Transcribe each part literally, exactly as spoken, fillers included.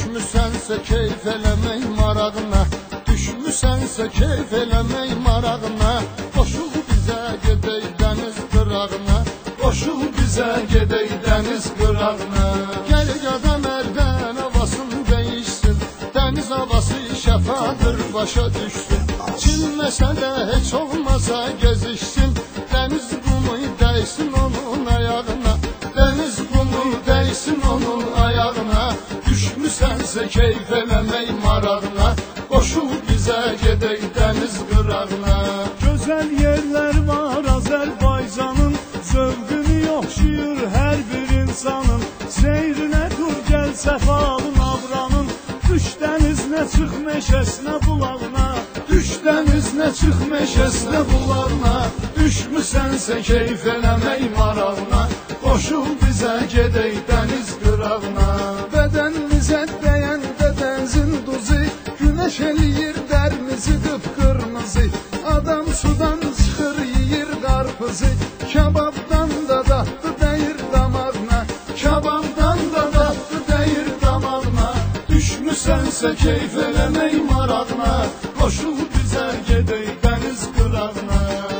Düşmüsənsə keyf eləmək marağına, düşmüsənsə keyf eləmək marağına, qoşul bizə gedək dəniz qırağına, qoşul bizə gedək dəniz qırağına. Gəl qadam ərdən havasını dəyişsin, dəniz havası şəfadır başa düşsün. Çinməsə də heç olmasa gezişsin, dəniz qumu dəysin onun ayağına, dəniz qumu dəysin onun ayağına. Düşmüsənsə keyf eləmək marağına, qoşul bizə gedək dəniz qırağına. Gözəl yerlər var Azərbaycanın, zövqünü yoxşuyur hər bir insanın. Seyrinə dur gəl səfalın avranın, düş dənizinə çıx meşəsinə bulağına, düş dənizinə çıx meşəsinə bulağına. Düşmüsənsə keyf eləmək marağına, qoşul bizə gedək dəniz qırağına. Bədənimizə dəyəndə dənizin duzu, günəş eləyir dərimizi qıpqırmızı. Adam sudan çıxır yeyir qarpızı, kababdan da dadlı dəyir damağına, kababdan da dadlı dəyir damağına. Düşmüsənsə keyf eləmək marağına, qoşul bizə gedək dəniz qırağına.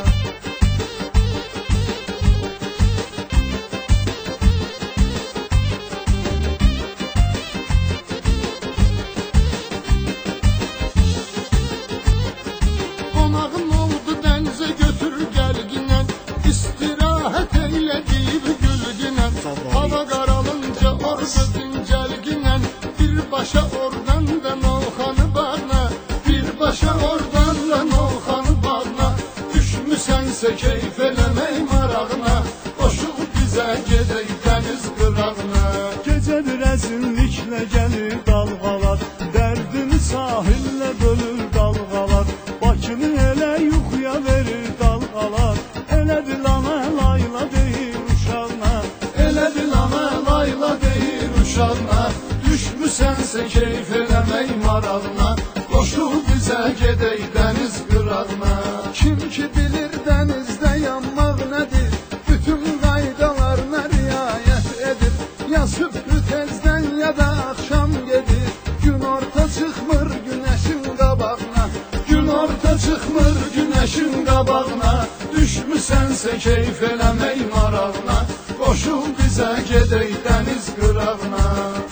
Qonağın oldu dənizə götür gəlginən, istirahət eylə deyib gülginən. Hava qaralınca orada dincəlginən, birbaşa oradan da Novxanı bağına, birbaşa oradan da Novxanı bağına. Düşmüsənsə keyf eləmək marağına, qoşul bizə gedək dəniz qırağına. Gecə bir əzinliklə gəlir dalğalar, dərdini sahillə bölür dalğalar. Bakını elə yuxuya verir dalğalar, elədir lana layla deyir uşağına, elədir lana layla deyir uşağına. Düşmüsənsə keyf eləmək marağına, qoşul bizə gedək dəniz qırağına. Kim ki bilir dənizdə yanmaq nədir, bütün qaydalarına riayət edir. Ya sübhü tezdən ya da axşam gedir, gün orta çıxmır günəşin qabağına, gün orta çıxmır günəşin qabağına. Düşmüsənsə keyf eləmək marağına, qoşul bizə gedək dəniz qırağına.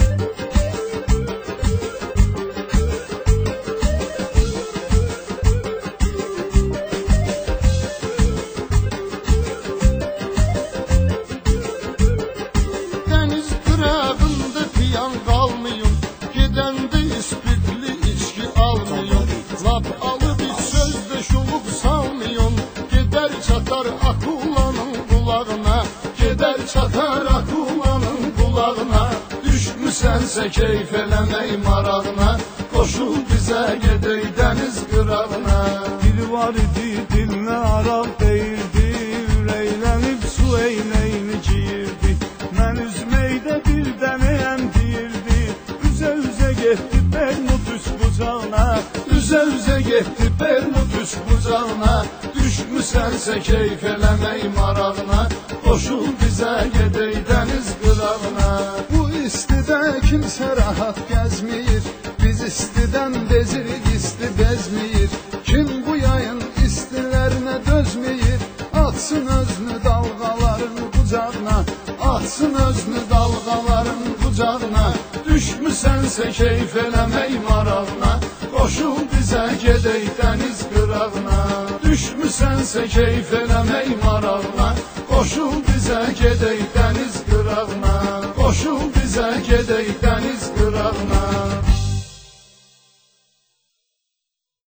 Dəniz qırağında piyan qalmayın, gedəndə ispirtli içki almayın. Lap alıb iç sözdə şuluq salmayın, gedər çatar akulanın qulağına, gedər çatar akulanın qulağına. Düşmüsənsə keyf eləmək marağına, qoşul bizə gedək dəniz qırağına. biri var idi dilinə araq deyirdi, ürəklənib su eynəyini giyirdi. Mən üzməkdə bir dənəyəm deyirdi, üzə üzə getdi Bermudüz bucağına, üzə üzə getdi Bermudüz bucağına. Düşmüsənsə keyf eləmək marağına, qoşul bizə gedək dəniz qırağına. bu istidə kimsə rahat gəzməyir, biz istidən bezirik isti bezməyir. Kim bu yayın istilərinə dözməyir, atsın özünü dalğaların qucağına, Atsın özünü dalğaların qucağına. Düşmüsənsə keyf eləmək marağına, qoşul bizə gedək dəniz qırağına. Düşmüsənsə keyf eləmək marağına, qoşul bizə gedək dəniz qırağına. Qoşul bizə gedək dəniz qırağına.